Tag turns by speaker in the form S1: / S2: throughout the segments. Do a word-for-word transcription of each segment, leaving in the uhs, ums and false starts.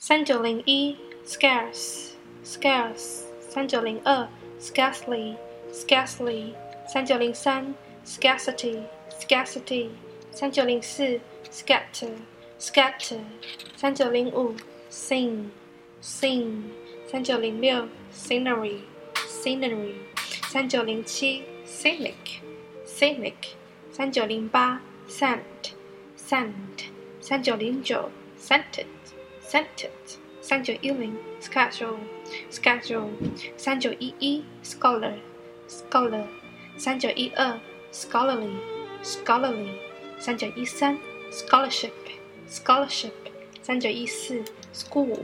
S1: 三九零一 scarce scarce 三九零二 scarcely scarcely 三九零三 scarcity scarcity 三九零四 scatter scatter 三九零五 sing sing 三九零六 scenery scenery 三九零七 scenic scenic 三九零八 sand sand 三九零九 scented scented 三九一零 schedule schedule 三九一一 scholar scholar 三九一二 scholarly scholarly 三九一三 scholarship scholarship 三九一四 school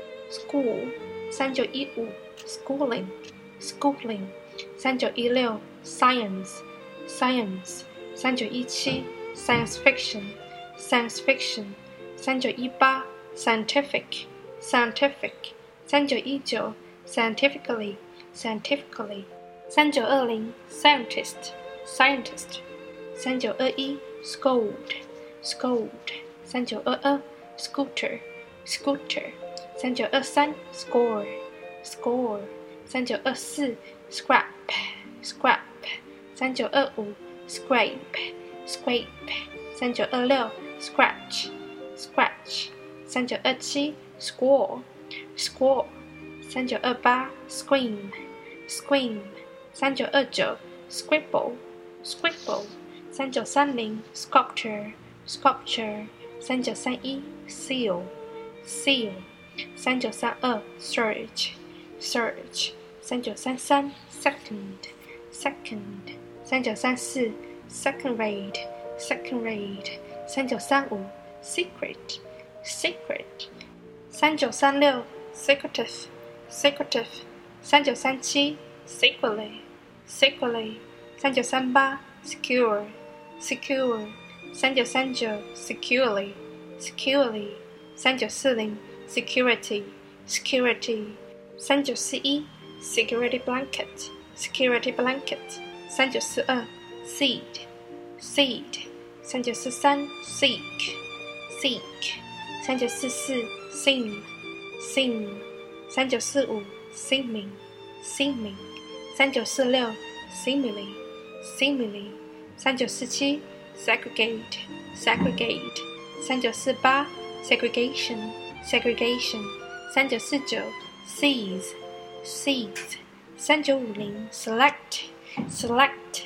S1: school 三九一五 schooling schooling 三九一六 science science 三九一七 science fiction science fiction 三九一八 scientific scientific 三九一九 scientifically scientifically 三九二零 scientist scientist 三九二一 scold scold 三九二二 scooter scooter 三九二三 score score 三九二四 scrap scrap 三九二五 scrape scrape 三九二六 scratch scratch 三九二七 squall squall 三九二八 scream scream 三九二九 scribble scribble 三九三零 sculpture sculpture 三九三一 seal seal 三九三二 surge surge 三九三三 second second 三九三四 second rate second rate 三九三五 secret secret 三九三六 secretive secretive 三九三七 secretly secretly 三九三八 secure secure 三九三九 securely securely 三九四零 security security 三九四一 security blanket security blanket 三九四二 seed seed 三九四三 seek seek 三九四四 sing sing 三九四五 seeming seeming 三九四六 seemingly seemingly 三九四七 segregate segregate 三九四八 segregation segregation 三九四九 seize seize 三九五零 select select